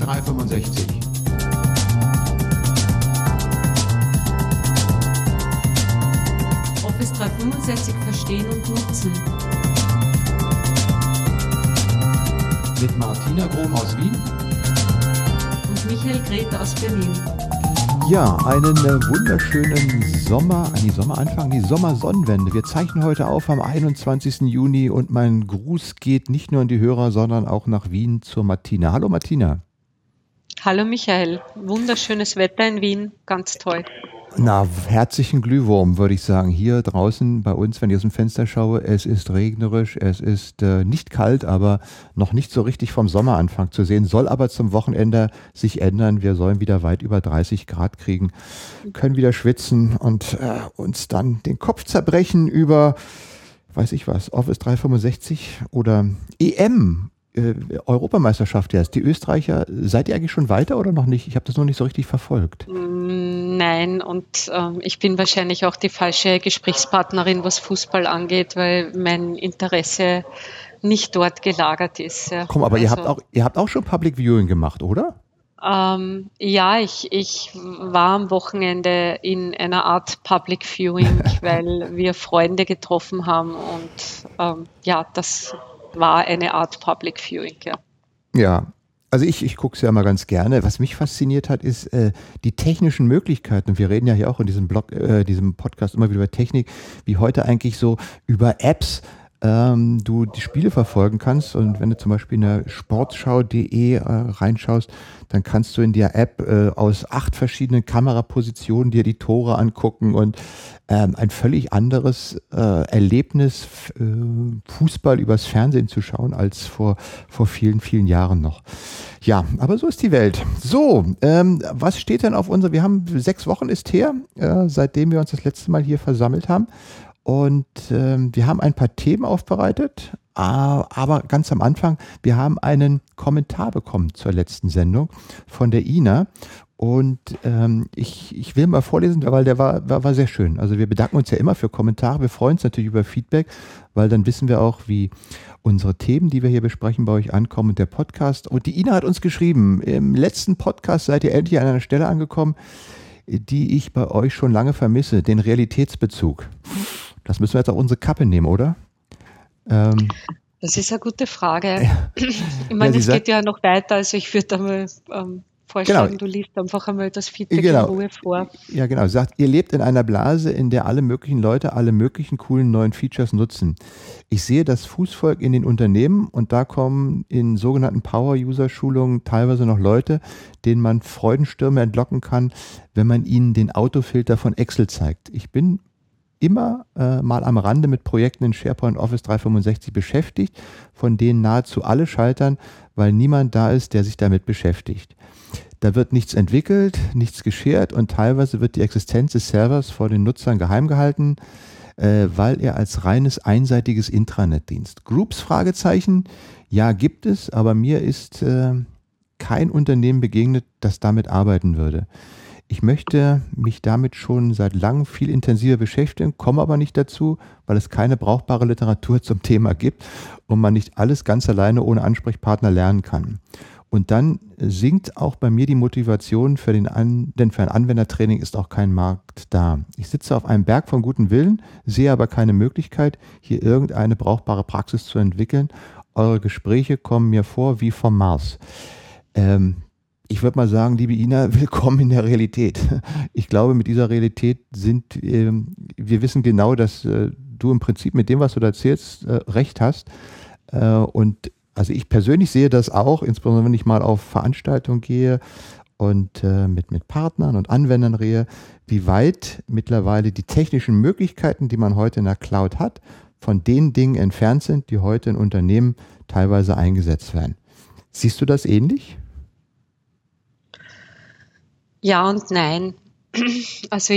365. Office 365 verstehen und nutzen. Mit Martina Grohm aus Wien und Michael Greth aus Berlin. Ja, einen wunderschönen Sommersonnenwende. Wir zeichnen heute auf am 21. Juni und mein Gruß geht nicht nur an die Hörer, sondern auch nach Wien zur Martina. Hallo Martina. Hallo Michael, wunderschönes Wetter in Wien, ganz toll. Na, herzlichen Glühwurm, würde ich sagen. Hier draußen bei uns, wenn ich aus dem Fenster schaue, es ist regnerisch, es ist nicht kalt, aber noch nicht so richtig vom Sommeranfang zu sehen, soll aber zum Wochenende sich ändern. Wir sollen wieder weit über 30 Grad kriegen, können wieder schwitzen und uns dann den Kopf zerbrechen über, weiß ich was, Office 365 oder EM. Europameisterschaft jetzt. Die Österreicher, seid ihr eigentlich schon weiter oder noch nicht? Ich habe das noch nicht so richtig verfolgt. Nein, und ich bin wahrscheinlich auch die falsche Gesprächspartnerin, was Fußball angeht, weil mein Interesse nicht dort gelagert ist. Ja. Komm, aber also, ihr habt auch schon Public Viewing gemacht, oder? Ja, ich war am Wochenende in einer Art Public Viewing, weil wir Freunde getroffen haben und das war eine Art Public Viewing, ja. Ja, also ich gucke es ja mal ganz gerne. Was mich fasziniert hat, ist die technischen Möglichkeiten. Und wir reden ja hier auch in diesem diesem Podcast immer wieder über Technik, wie heute eigentlich so über Apps du die Spiele verfolgen kannst. Und wenn du zum Beispiel in der sportschau.de reinschaust, dann kannst du in der App aus 8 verschiedenen Kamerapositionen dir die Tore angucken und ein völlig anderes Erlebnis, Fußball übers Fernsehen zu schauen, als vor vielen, vielen Jahren noch. Ja, aber so ist die Welt. So, was steht denn auf wir haben 6 Wochen ist her, seitdem wir uns das letzte Mal hier versammelt haben. Und wir haben ein paar Themen aufbereitet, aber ganz am Anfang, wir haben einen Kommentar bekommen zur letzten Sendung von der Ina. Und ich will mal vorlesen, weil der war sehr schön. Also wir bedanken uns ja immer für Kommentare. Wir freuen uns natürlich über Feedback, weil dann wissen wir auch, wie unsere Themen, die wir hier besprechen, bei euch ankommen und der Podcast. Und die Ina hat uns geschrieben, im letzten Podcast seid ihr endlich an einer Stelle angekommen, die ich bei euch schon lange vermisse, den Realitätsbezug. Das müssen wir jetzt auf unsere Kappe nehmen, oder? Das ist eine gute Frage. Ich meine, es geht ja noch weiter, also ich würde einmal vorschlagen, Du liest einfach einmal das Feedback in Ruhe vor. Ja, genau. Sie sagt, ihr lebt in einer Blase, in der alle möglichen Leute alle möglichen coolen neuen Features nutzen. Ich sehe das Fußvolk in den Unternehmen und da kommen in sogenannten Power-User-Schulungen teilweise noch Leute, denen man Freudenstürme entlocken kann, wenn man ihnen den Autofilter von Excel zeigt. Ich bin immer mal am Rande mit Projekten in SharePoint Office 365 beschäftigt, von denen nahezu alle scheitern, weil niemand da ist, der sich damit beschäftigt. Da wird nichts entwickelt, nichts geshared und teilweise wird die Existenz des Servers vor den Nutzern geheim gehalten, weil er als reines einseitiges Intranet dient. Groups? Fragezeichen. Ja, gibt es, aber mir ist kein Unternehmen begegnet, das damit arbeiten würde. Ich möchte mich damit schon seit langem viel intensiver beschäftigen, komme aber nicht dazu, weil es keine brauchbare Literatur zum Thema gibt und man nicht alles ganz alleine ohne Ansprechpartner lernen kann. Und dann sinkt auch bei mir die Motivation denn für ein Anwendertraining ist auch kein Markt da. Ich sitze auf einem Berg von gutem Willen, sehe aber keine Möglichkeit, hier irgendeine brauchbare Praxis zu entwickeln. Eure Gespräche kommen mir vor wie vom Mars. Ich würde mal sagen, liebe Ina, willkommen in der Realität. Ich glaube, mit dieser Realität wir wissen genau, dass du im Prinzip mit dem, was du da erzählst, recht hast. Und also ich persönlich sehe das auch, insbesondere wenn ich mal auf Veranstaltungen gehe und mit Partnern und Anwendern rede, wie weit mittlerweile die technischen Möglichkeiten, die man heute in der Cloud hat, von den Dingen entfernt sind, die heute in Unternehmen teilweise eingesetzt werden. Siehst du das ähnlich? Ja und nein. Also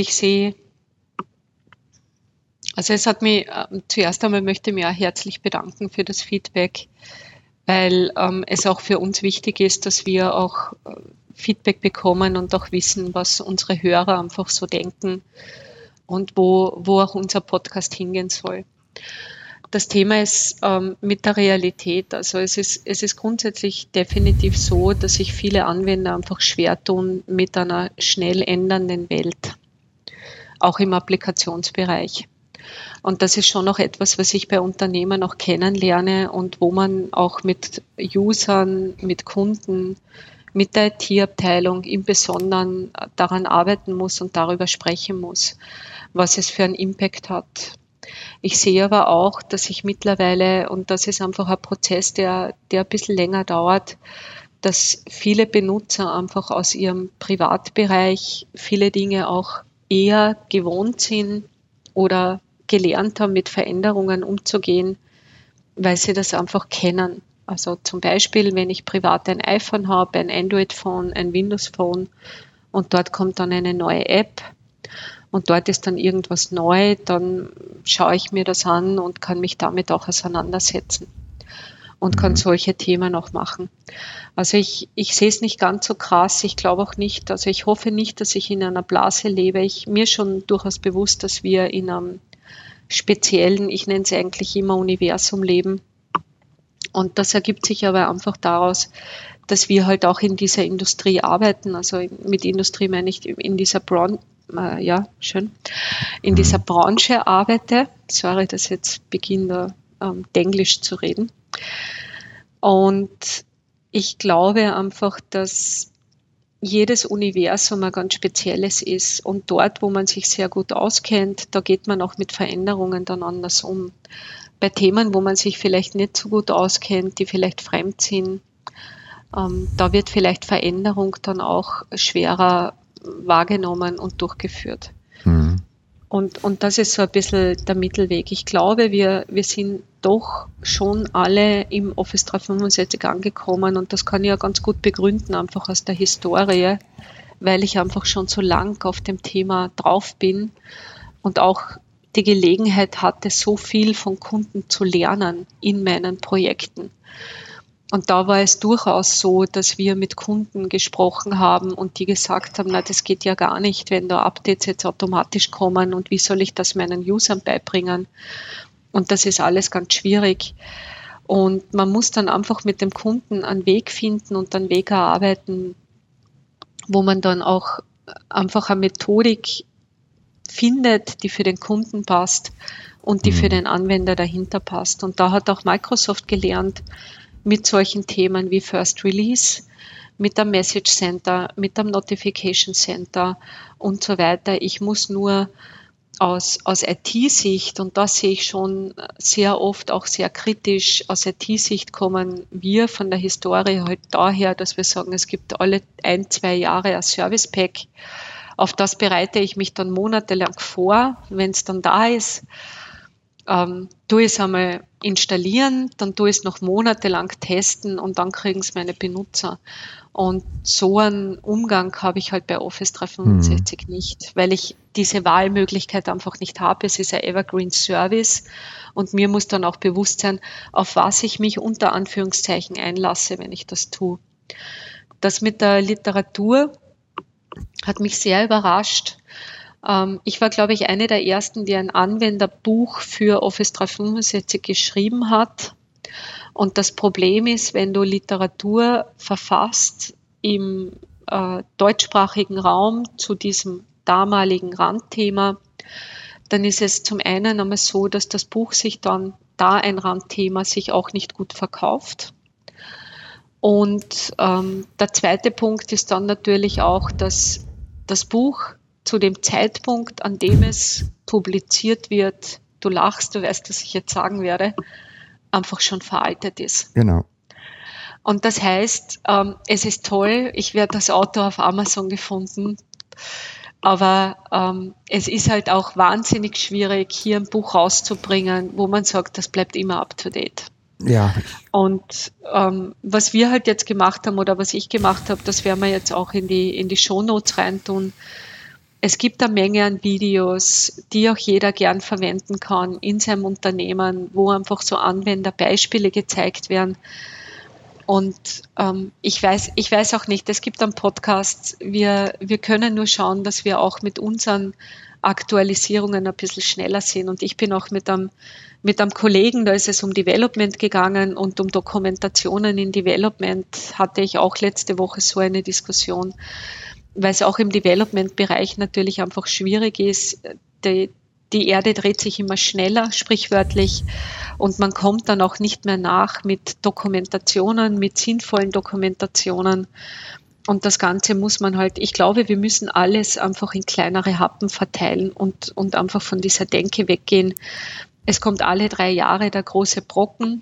es hat mich, zuerst einmal möchte ich mich auch herzlich bedanken für das Feedback, weil es auch für uns wichtig ist, dass wir auch Feedback bekommen und auch wissen, was unsere Hörer einfach so denken und wo auch unser Podcast hingehen soll. Das Thema ist mit der Realität. Also es ist grundsätzlich definitiv so, dass sich viele Anwender einfach schwer tun mit einer schnell ändernden Welt, auch im Applikationsbereich. Und das ist schon noch etwas, was ich bei Unternehmen auch kennenlerne und wo man auch mit Usern, mit Kunden, mit der IT-Abteilung im Besonderen daran arbeiten muss und darüber sprechen muss, was es für einen Impact hat. Ich sehe aber auch, dass ich mittlerweile, und das ist einfach ein Prozess, der ein bisschen länger dauert, dass viele Benutzer einfach aus ihrem Privatbereich viele Dinge auch eher gewohnt sind oder gelernt haben, mit Veränderungen umzugehen, weil sie das einfach kennen. Also zum Beispiel, wenn ich privat ein iPhone habe, ein Android-Phone, ein Windows-Phone und dort kommt dann eine neue App und dort ist dann irgendwas neu, dann schaue ich mir das an und kann mich damit auch auseinandersetzen und kann solche Themen auch machen. Also ich sehe es nicht ganz so krass, ich glaube auch nicht, also ich hoffe nicht, dass ich in einer Blase lebe. Mir schon durchaus bewusst, dass wir in einem speziellen, ich nenne es eigentlich immer Universum leben. Und das ergibt sich aber einfach daraus, dass wir halt auch in dieser Industrie arbeiten. Also mit Industrie meine ich in dieser dieser Branche arbeite. Sorry, dass jetzt beginne, Denglisch zu reden. Und ich glaube einfach, dass jedes Universum ein ganz spezielles ist. Und dort, wo man sich sehr gut auskennt, da geht man auch mit Veränderungen dann anders um. Bei Themen, wo man sich vielleicht nicht so gut auskennt, die vielleicht fremd sind, da wird vielleicht Veränderung dann auch schwerer wahrgenommen und durchgeführt. Mhm. Und das ist so ein bisschen der Mittelweg. Ich glaube, wir sind doch schon alle im Office 365 angekommen und das kann ich ja ganz gut begründen, einfach aus der Historie, weil ich einfach schon so lang auf dem Thema drauf bin und auch die Gelegenheit hatte, so viel von Kunden zu lernen in meinen Projekten. Und da war es durchaus so, dass wir mit Kunden gesprochen haben und die gesagt haben, na, das geht ja gar nicht, wenn da Updates jetzt automatisch kommen und wie soll ich das meinen Usern beibringen? Und das ist alles ganz schwierig. Und man muss dann einfach mit dem Kunden einen Weg finden und einen Weg erarbeiten, wo man dann auch einfach eine Methodik findet, die für den Kunden passt und die für den Anwender dahinter passt. Und da hat auch Microsoft gelernt, mit solchen Themen wie First Release, mit dem Message Center, mit dem Notification Center und so weiter. Ich muss nur aus IT-Sicht, und das sehe ich schon sehr oft auch sehr kritisch, aus IT-Sicht kommen wir von der Historie halt daher, dass wir sagen, es gibt alle 1-2 Jahre ein Service Pack. Auf das bereite ich mich dann monatelang vor, wenn es dann da ist. Tue es einmal installieren, dann tue es noch monatelang testen und dann kriegen es meine Benutzer. Und so einen Umgang habe ich halt bei Office 365 nicht, weil ich diese Wahlmöglichkeit einfach nicht habe. Es ist ein Evergreen Service und mir muss dann auch bewusst sein, auf was ich mich unter Anführungszeichen einlasse, wenn ich das tue. Das mit der Literatur hat mich sehr überrascht. Ich war, glaube ich, eine der ersten, die ein Anwenderbuch für Office 365 geschrieben hat. Und das Problem ist, wenn du Literatur verfasst im deutschsprachigen Raum zu diesem damaligen Randthema, dann ist es zum einen einmal so, dass das Buch sich dann, da ein Randthema, sich auch nicht gut verkauft. Und der zweite Punkt ist dann natürlich auch, dass das Buch zu dem Zeitpunkt, an dem es publiziert wird, du lachst, du weißt, was ich jetzt sagen werde, einfach schon veraltet ist. Genau. Und das heißt, es ist toll, ich werde das Auto auf Amazon gefunden, aber es ist halt auch wahnsinnig schwierig, hier ein Buch rauszubringen, wo man sagt, das bleibt immer up to date. Ja. Und was wir halt jetzt gemacht haben oder was ich gemacht habe, das werden wir jetzt auch in die Shownotes reintun. Es gibt eine Menge an Videos, die auch jeder gern verwenden kann in seinem Unternehmen, wo einfach so Anwenderbeispiele gezeigt werden. Und ich weiß auch nicht, es gibt einen Podcast, wir können nur schauen, dass wir auch mit unseren Aktualisierungen ein bisschen schneller sind. Und ich bin auch mit einem Kollegen, da ist es um Development gegangen und um Dokumentationen in Development, hatte ich auch letzte Woche so eine Diskussion, weil es auch im Development-Bereich natürlich einfach schwierig ist. Die Erde dreht sich immer schneller, sprichwörtlich, und man kommt dann auch nicht mehr nach mit Dokumentationen, mit sinnvollen Dokumentationen. Und das Ganze muss man halt, ich glaube, wir müssen alles einfach in kleinere Happen verteilen und einfach von dieser Denke weggehen. Es kommt alle 3 Jahre der große Brocken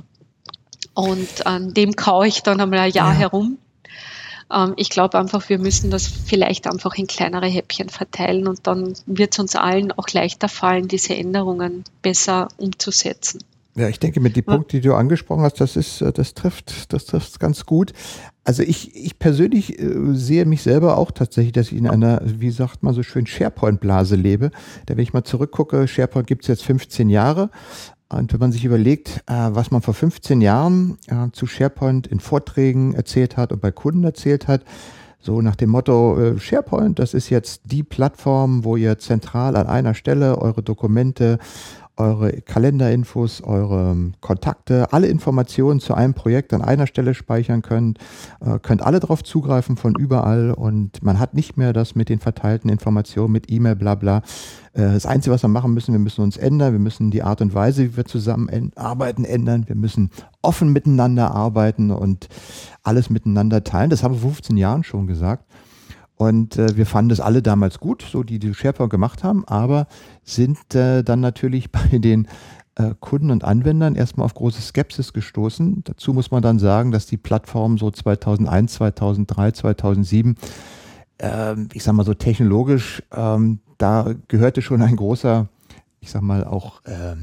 und an dem kaue ich dann einmal ein Jahr herum. Ich glaube einfach, wir müssen das vielleicht einfach in kleinere Häppchen verteilen und dann wird es uns allen auch leichter fallen, diese Änderungen besser umzusetzen. Ja, ich denke, mit den Punkten, die du angesprochen hast, das trifft ganz gut. Also ich persönlich sehe mich selber auch tatsächlich, dass ich in einer, wie sagt man so schön, SharePoint-Blase lebe. Da, wenn ich mal zurückgucke, SharePoint gibt es jetzt 15 Jahre. Und wenn man sich überlegt, was man vor 15 Jahren zu SharePoint in Vorträgen erzählt hat und bei Kunden erzählt hat, so nach dem Motto, SharePoint, das ist jetzt die Plattform, wo ihr zentral an einer Stelle eure Dokumente, eure Kalenderinfos, eure Kontakte, alle Informationen zu einem Projekt an einer Stelle speichern könnt alle darauf zugreifen von überall und man hat nicht mehr das mit den verteilten Informationen, mit E-Mail, bla bla. Das Einzige, was wir machen müssen, wir müssen uns ändern, wir müssen die Art und Weise, wie wir zusammenarbeiten, ändern, wir müssen offen miteinander arbeiten und alles miteinander teilen. Das haben wir vor 15 Jahren schon gesagt. Und wir fanden das alle damals gut, so die SharePoint gemacht haben, aber sind dann natürlich bei den Kunden und Anwendern erstmal auf große Skepsis gestoßen. Dazu muss man dann sagen, dass die Plattform so 2001, 2003, 2007, ich sag mal so technologisch, da gehörte schon ein großer, ich sag mal auch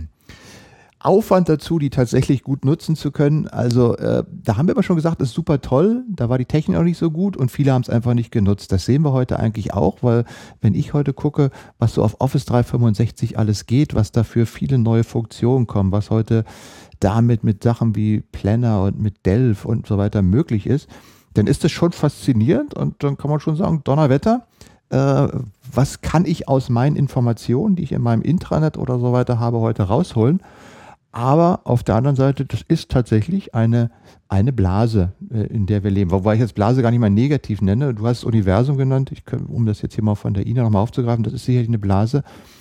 Aufwand dazu, die tatsächlich gut nutzen zu können. Also da haben wir aber schon gesagt, das ist super toll, da war die Technik auch nicht so gut und viele haben es einfach nicht genutzt. Das sehen wir heute eigentlich auch, weil wenn ich heute gucke, was so auf Office 365 alles geht, was dafür viele neue Funktionen kommen, was heute damit mit Sachen wie Planner und mit Delph und so weiter möglich ist, dann ist das schon faszinierend und dann kann man schon sagen, Donnerwetter, was kann ich aus meinen Informationen, die ich in meinem Intranet oder so weiter habe, heute rausholen? Aber auf der anderen Seite, das ist tatsächlich eine Blase, in der wir leben. Wobei ich jetzt Blase gar nicht mal negativ nenne. Du hast Universum genannt, um das jetzt hier mal von der Ina nochmal aufzugreifen, das ist sicherlich eine Blase.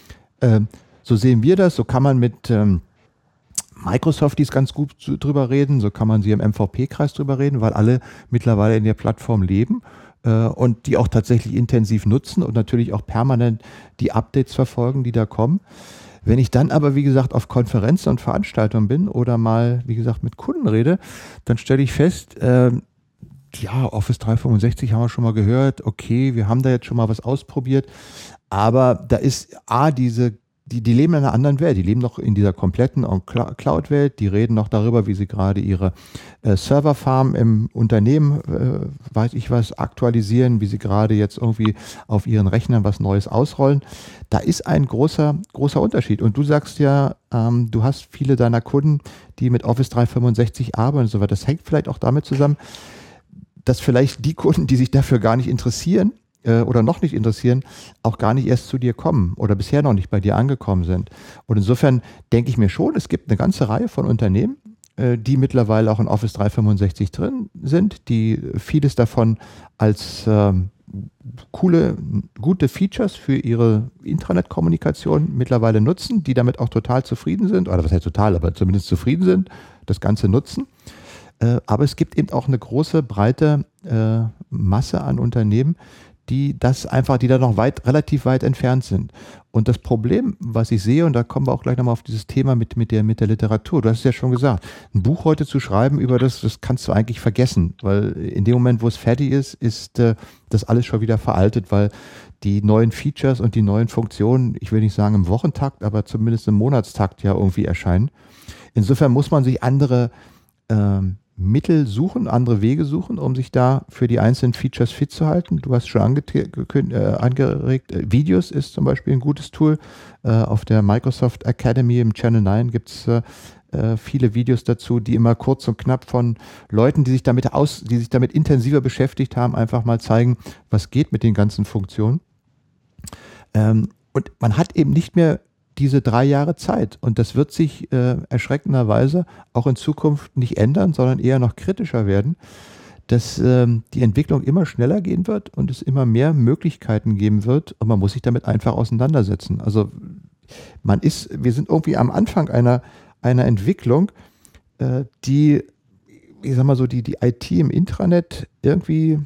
So sehen wir das, so kann man mit Microsoft dies ganz gut drüber reden, so kann man sie im MVP-Kreis drüber reden, weil alle mittlerweile in der Plattform leben und die auch tatsächlich intensiv nutzen und natürlich auch permanent die Updates verfolgen, die da kommen. Wenn ich dann aber, wie gesagt, auf Konferenzen und Veranstaltungen bin oder mal, wie gesagt, mit Kunden rede, dann stelle ich fest, Office 365 haben wir schon mal gehört, okay, wir haben da jetzt schon mal was ausprobiert, aber da ist die leben in einer anderen Welt, die leben noch in dieser kompletten Cloud-Welt, die reden noch darüber, wie sie gerade ihre Serverfarm im Unternehmen, aktualisieren, wie sie gerade jetzt irgendwie auf ihren Rechnern was Neues ausrollen. Da ist ein großer Unterschied. Und du sagst ja, du hast viele deiner Kunden, die mit Office 365 arbeiten und so weiter. Das hängt vielleicht auch damit zusammen, dass vielleicht die Kunden, die sich dafür gar nicht interessieren, oder noch nicht interessieren, auch gar nicht erst zu dir kommen oder bisher noch nicht bei dir angekommen sind. Und insofern denke ich mir schon, es gibt eine ganze Reihe von Unternehmen, die mittlerweile auch in Office 365 drin sind, die vieles davon als gute Features für ihre Intranet-Kommunikation mittlerweile nutzen, die damit auch total zufrieden sind, oder was heißt total, aber zumindest zufrieden sind, das Ganze nutzen. Aber es gibt eben auch eine große, breite Masse an Unternehmen, die da noch relativ weit entfernt sind. Und das Problem, was ich sehe, und da kommen wir auch gleich nochmal auf dieses Thema mit der Literatur, du hast es ja schon gesagt, ein Buch heute zu schreiben über das kannst du eigentlich vergessen, weil in dem Moment, wo es fertig ist das alles schon wieder veraltet, weil die neuen Features und die neuen Funktionen, ich will nicht sagen im Wochentakt, aber zumindest im Monatstakt ja irgendwie erscheinen. Insofern muss man sich andere Mittel suchen, andere Wege suchen, um sich da für die einzelnen Features fit zu halten. Du hast schon angeregt, Videos ist zum Beispiel ein gutes Tool. Auf der Microsoft Academy im Channel 9 gibt es viele Videos dazu, die immer kurz und knapp von Leuten, die sich damit intensiver beschäftigt haben, einfach mal zeigen, was geht mit den ganzen Funktionen. Und man hat eben nicht mehr diese 3 Jahre Zeit. Und das wird sich erschreckenderweise auch in Zukunft nicht ändern, sondern eher noch kritischer werden, dass die Entwicklung immer schneller gehen wird und es immer mehr Möglichkeiten geben wird und man muss sich damit einfach auseinandersetzen. Also wir sind irgendwie am Anfang einer Entwicklung, die, ich sag mal so, die IT im Intranet irgendwie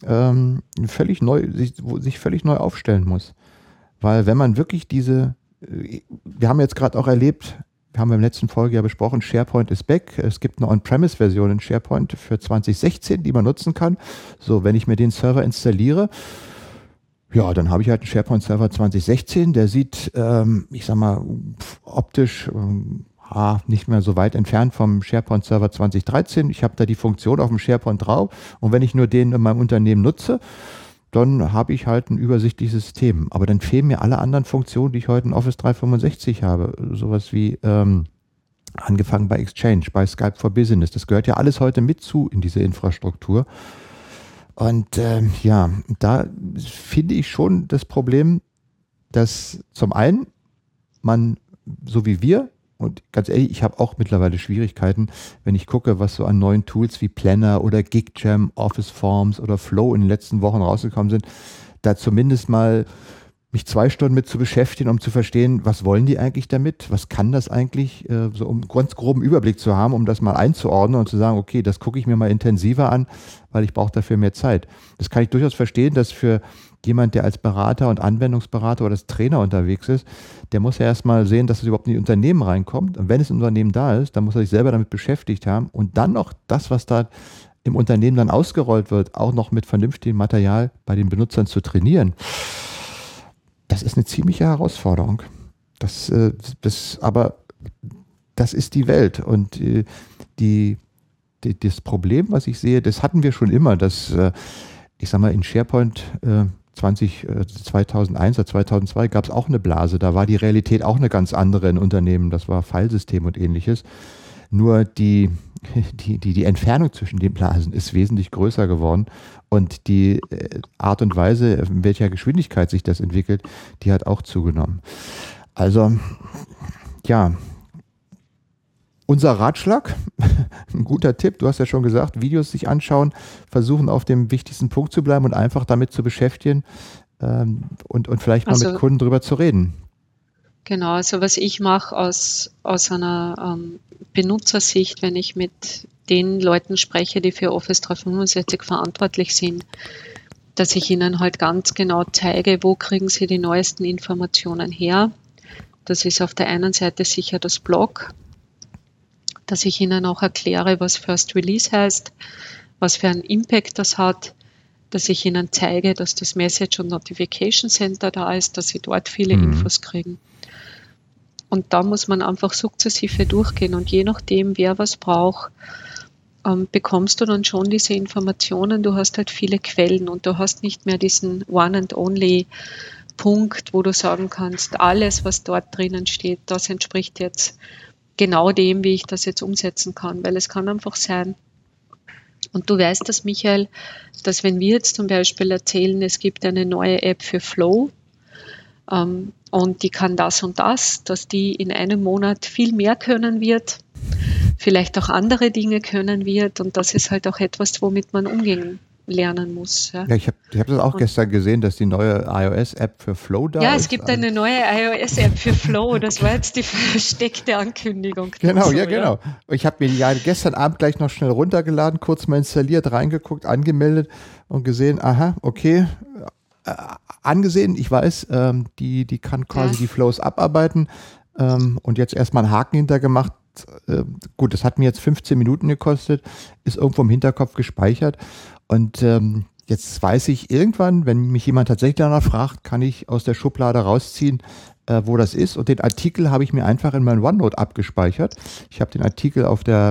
sich völlig neu aufstellen muss. Weil wenn man wirklich wir haben jetzt gerade auch erlebt, wir haben in der letzten Folge ja besprochen, SharePoint ist back. Es gibt eine On-Premise-Version in SharePoint für 2016, die man nutzen kann. So, wenn ich mir den Server installiere, ja, dann habe ich halt einen SharePoint-Server 2016. Der sieht, ich sag mal, optisch nicht mehr so weit entfernt vom SharePoint-Server 2013. Ich habe da die Funktion auf dem SharePoint drauf. Und wenn ich nur den in meinem Unternehmen nutze, dann habe ich halt ein übersichtliches System. Aber dann fehlen mir alle anderen Funktionen, die ich heute in Office 365 habe. Sowas wie angefangen bei Exchange, bei Skype for Business. Das gehört ja alles heute mit zu in diese Infrastruktur. Und da finde ich schon das Problem, dass zum einen man, so wie wir, und ganz ehrlich, ich habe auch mittlerweile Schwierigkeiten, wenn ich gucke, was so an neuen Tools wie Planner oder GigJam, Office Forms oder Flow in den letzten Wochen rausgekommen sind, da zumindest mal mich 2 Stunden mit zu beschäftigen, um zu verstehen, was wollen die eigentlich damit, was kann das eigentlich, so um einen ganz groben Überblick zu haben, um das mal einzuordnen und zu sagen, okay, das gucke ich mir mal intensiver an, weil ich brauche dafür mehr Zeit. Das kann ich durchaus verstehen, dass für jemand, der als Berater und Anwendungsberater oder als Trainer unterwegs ist, der muss ja erstmal sehen, dass es überhaupt in die Unternehmen reinkommt. Und wenn es im Unternehmen da ist, dann muss er sich selber damit beschäftigt haben und dann noch das, was da im Unternehmen dann ausgerollt wird, auch noch mit vernünftigem Material bei den Benutzern zu trainieren. Das ist eine ziemliche Herausforderung. Aber das ist die Welt. Und das Problem, was ich sehe, das hatten wir schon immer, dass, ich sag mal, in SharePoint 2001 oder 2002 gab es auch eine Blase. Da war die Realität auch eine ganz andere in Unternehmen. Das war Filesystem und ähnliches. Nur die Entfernung zwischen den Blasen ist wesentlich größer geworden und die Art und Weise, in welcher Geschwindigkeit sich das entwickelt, die hat auch zugenommen. Also, ja, unser Ratschlag, ein guter Tipp, du hast ja schon gesagt, Videos sich anschauen, versuchen auf dem wichtigsten Punkt zu bleiben und einfach damit zu beschäftigen und vielleicht mal mit Kunden drüber zu reden. Genau, also was ich mache aus einer Benutzersicht, wenn ich mit den Leuten spreche, die für Office 365 verantwortlich sind, dass ich ihnen halt ganz genau zeige, wo kriegen sie die neuesten Informationen her. Das ist auf der einen Seite sicher das Blog, dass ich ihnen auch erkläre, was First Release heißt, was für einen Impact das hat, dass ich ihnen zeige, dass das Message- und Notification Center da ist, dass sie dort viele Infos kriegen. Und da muss man einfach sukzessive durchgehen und je nachdem, wer was braucht, bekommst du dann schon diese Informationen. Du hast halt viele Quellen und du hast nicht mehr diesen One and Only Punkt, wo du sagen kannst, alles, was dort drinnen steht, das entspricht jetzt genau dem, wie ich das jetzt umsetzen kann, weil es kann einfach sein. Und du weißt das, Michael, dass wenn wir jetzt zum Beispiel erzählen, es gibt eine neue App für Flow, und die kann das und das, dass die in einem Monat viel mehr können wird, vielleicht auch andere Dinge können wird und das ist halt auch etwas, womit man umgehen lernen muss. Ja, ich hab das auch gestern gesehen, dass die neue iOS-App für Flow da ist. Ja, es gibt eine neue iOS-App für Flow, das war jetzt die versteckte Ankündigung. Genau, ja, genau. Ich habe mir die ja gestern Abend gleich noch schnell runtergeladen, kurz mal installiert, reingeguckt, angemeldet und gesehen, aha, okay, angesehen, ich weiß, die kann quasi die Flows abarbeiten und jetzt erstmal einen Haken hintergemacht. Gut, das hat mir jetzt 15 Minuten gekostet, ist irgendwo im Hinterkopf gespeichert und jetzt weiß ich irgendwann, wenn mich jemand tatsächlich danach fragt, kann ich aus der Schublade rausziehen, wo das ist und den Artikel habe ich mir einfach in mein OneNote abgespeichert. Ich habe den Artikel auf der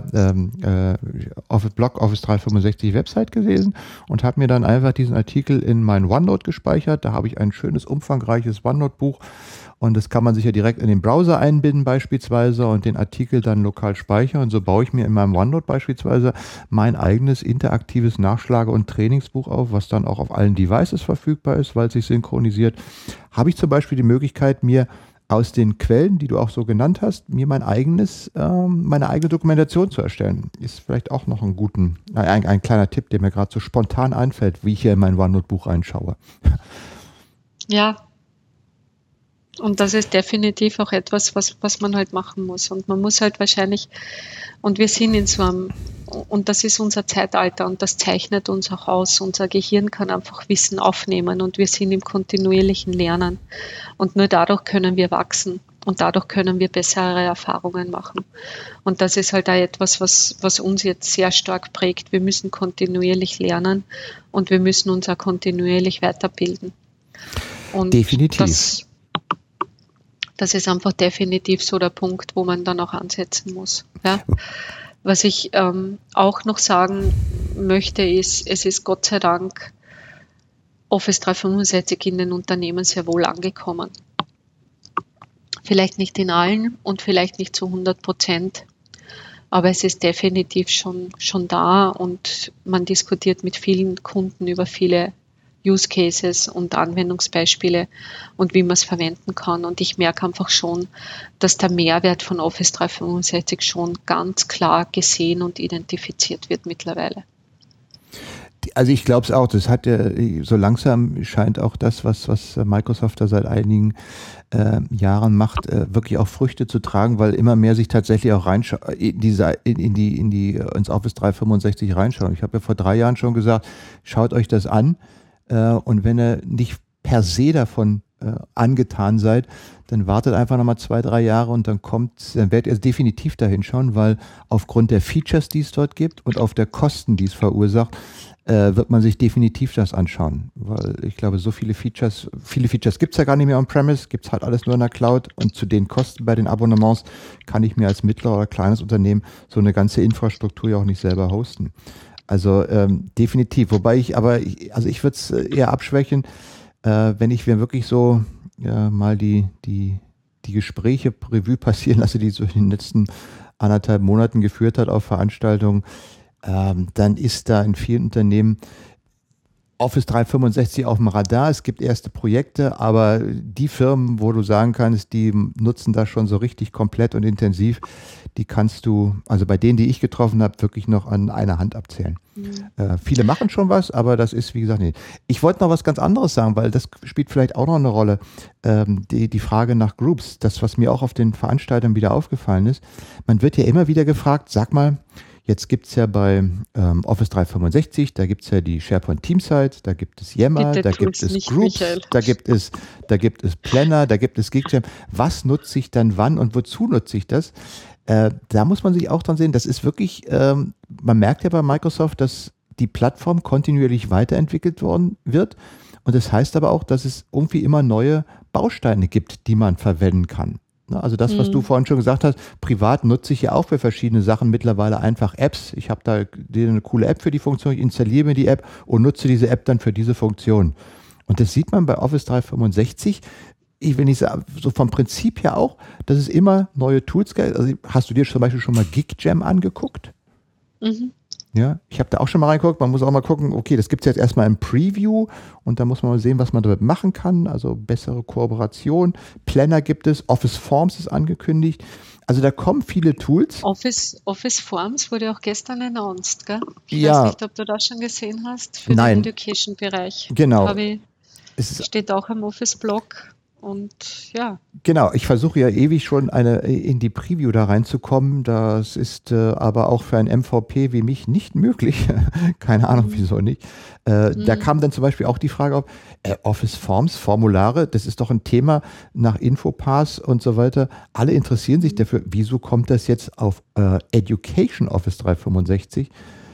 Blog Office 365 Website gelesen und habe mir dann einfach diesen Artikel in mein OneNote gespeichert. Da habe ich ein schönes, umfangreiches OneNote-Buch Und das kann man sich ja direkt in den Browser einbinden beispielsweise und den Artikel dann lokal speichern. Und so baue ich mir in meinem OneNote beispielsweise mein eigenes interaktives Nachschlage- und Trainingsbuch auf, was dann auch auf allen Devices verfügbar ist, weil es sich synchronisiert. Habe ich zum Beispiel die Möglichkeit, mir aus den Quellen, die du auch so genannt hast, mir meine eigene Dokumentation zu erstellen. Ist vielleicht auch noch ein kleiner Tipp, der mir gerade so spontan einfällt, wie ich hier in mein OneNote-Buch reinschaue. Ja, und das ist definitiv auch etwas, was man halt machen muss. Und man muss halt wahrscheinlich, und wir sind in so einem, und das ist unser Zeitalter und das zeichnet uns auch aus. Unser Gehirn kann einfach Wissen aufnehmen und wir sind im kontinuierlichen Lernen. Und nur dadurch können wir wachsen und dadurch können wir bessere Erfahrungen machen. Und das ist halt auch etwas, was uns jetzt sehr stark prägt. Wir müssen kontinuierlich lernen und wir müssen uns auch kontinuierlich weiterbilden. Und definitiv. Das ist einfach definitiv so der Punkt, wo man dann auch ansetzen muss. Ja? Was ich auch noch sagen möchte, ist, es ist Gott sei Dank Office 365 in den Unternehmen sehr wohl angekommen. Vielleicht nicht in allen und vielleicht nicht zu 100%, aber es ist definitiv schon da und man diskutiert mit vielen Kunden über viele Use Cases und Anwendungsbeispiele und wie man es verwenden kann. Und ich merke einfach schon, dass der Mehrwert von Office 365 schon ganz klar gesehen und identifiziert wird mittlerweile. Also ich glaube es auch, das hat ja so langsam scheint auch das, was Microsoft da seit einigen Jahren macht, wirklich auch Früchte zu tragen, weil immer mehr sich tatsächlich auch ins Office 365 reinschauen. Ich habe ja vor 3 Jahren schon gesagt, schaut euch das an. Und wenn ihr nicht per se davon angetan seid, dann wartet einfach nochmal 2, 3 Jahre und dann werdet ihr definitiv dahin schauen, weil aufgrund der Features, die es dort gibt und auf der Kosten, die es verursacht, wird man sich definitiv das anschauen. Weil ich glaube, so viele Features gibt es ja gar nicht mehr on-premise, gibt es halt alles nur in der Cloud und zu den Kosten bei den Abonnements kann ich mir als mittleres oder kleines Unternehmen so eine ganze Infrastruktur ja auch nicht selber hosten. Also definitiv, wobei ich würde es eher abschwächen, wenn ich mir wirklich so mal die Gespräche Revue passieren lasse, die so in den letzten 1,5 Monaten geführt hat auf Veranstaltungen, dann ist da in vielen Unternehmen Office 365 auf dem Radar. Es gibt erste Projekte, aber die Firmen, wo du sagen kannst, die nutzen das schon so richtig komplett und intensiv, die kannst du, also bei denen, die ich getroffen habe, wirklich noch an einer Hand abzählen. Viele machen schon was, aber das ist, wie gesagt, nicht. Ich wollte noch was ganz anderes sagen, weil das spielt vielleicht auch noch eine Rolle. Die Frage nach Groups, das, was mir auch auf den Veranstaltungen wieder aufgefallen ist. Man wird ja immer wieder gefragt, sag mal, jetzt gibt es ja bei Office 365, da gibt es ja die SharePoint Teamsite, da gibt es Yammer, da gibt es Groups, da gibt es Planner, da gibt es GigJam. Was nutze ich dann wann und wozu nutze ich das? Da muss man sich auch dran sehen, das ist wirklich, man merkt ja bei Microsoft, dass die Plattform kontinuierlich weiterentwickelt worden wird. Und das heißt aber auch, dass es irgendwie immer neue Bausteine gibt, die man verwenden kann. Also das, was du vorhin schon gesagt hast, privat nutze ich ja auch für verschiedene Sachen mittlerweile einfach Apps. Ich habe da eine coole App für die Funktion, ich installiere mir die App und nutze diese App dann für diese Funktion. Und das sieht man bei Office 365, wenn ich sage, so vom Prinzip her auch, dass es immer neue Tools gibt. Also hast du dir zum Beispiel schon mal GigJam angeguckt? Mhm. Ja, ich habe da auch schon mal reingeguckt. Man muss auch mal gucken, okay, das gibt es jetzt erstmal im Preview und da muss man mal sehen, was man damit machen kann. Also bessere Kooperation. Planner gibt es, Office Forms ist angekündigt. Also da kommen viele Tools. Office Forms wurde auch gestern announced, gell? Ich weiß nicht, ob du das schon gesehen hast für den Education-Bereich. Genau. Steht auch im Office-Blog. Und ja. Genau, ich versuche ja ewig schon in die Preview da reinzukommen. Das ist aber auch für ein MVP wie mich nicht möglich. Keine Ahnung, wieso nicht. Da kam dann zum Beispiel auch die Frage auf, Office Forms, Formulare, das ist doch ein Thema nach Infopass und so weiter. Alle interessieren sich dafür. Wieso kommt das jetzt auf Education Office 365?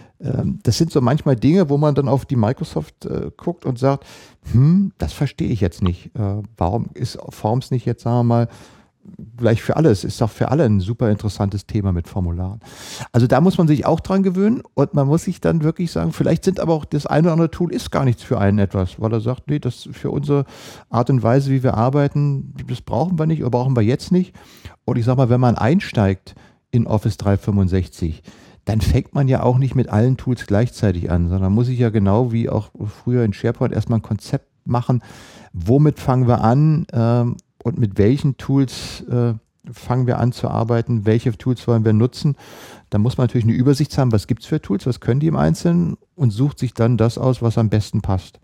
Das sind so manchmal Dinge, wo man dann auf die Microsoft guckt und sagt, das verstehe ich jetzt nicht. Warum ist Forms nicht jetzt, sagen wir mal, gleich für alle. Es ist doch für alle ein super interessantes Thema mit Formularen. Also da muss man sich auch dran gewöhnen und man muss sich dann wirklich sagen, vielleicht sind aber auch das eine oder andere Tool ist gar nichts für einen etwas, weil er sagt, nee, das für unsere Art und Weise, wie wir arbeiten, das brauchen wir nicht oder brauchen wir jetzt nicht. Und ich sag mal, wenn man einsteigt in Office 365, dann fängt man ja auch nicht mit allen Tools gleichzeitig an, sondern muss ich ja genau wie auch früher in SharePoint erstmal ein Konzept machen, womit fangen wir an und mit welchen Tools fangen wir an zu arbeiten, welche Tools wollen wir nutzen. Da muss man natürlich eine Übersicht haben, was gibt es für Tools, was können die im Einzelnen und sucht sich dann das aus, was am besten passt.